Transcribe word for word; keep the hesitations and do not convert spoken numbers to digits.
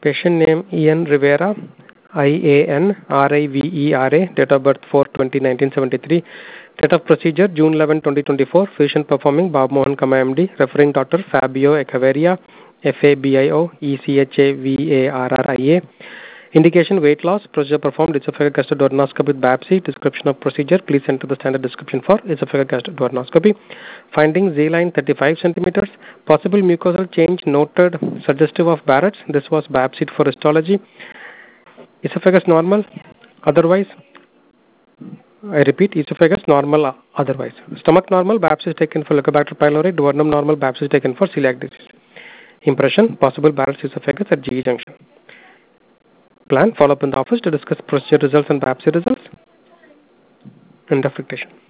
Patient name Ian Rivera, I A N R I V E R A, date of birth four twenty nineteen seventy-three, date of procedure June eleventh twenty twenty-four, physician performing Bob Mohan Kama M D, referring doctor Fabio Echeverria, F A B I O E C H A V A R R I A. Indication weight loss, procedure performed esophageal gastroduodenoscopy with biopsy. Description of procedure, please enter the standard description for esophageal gastroduodenoscopy. Findings, Z-line thirty-five centimeters, possible mucosal change noted suggestive of Barrett's. This was biopsied for histology. Esophagus normal, otherwise, I repeat, esophagus normal otherwise. Stomach normal, biopsy is taken for Helicobacter pylori. Duodenum normal, biopsy is taken for celiac disease. Impression, possible Barrett's esophagus at G E junction. Plan, follow up in the office to discuss procedure results and biopsy results. End of dictation.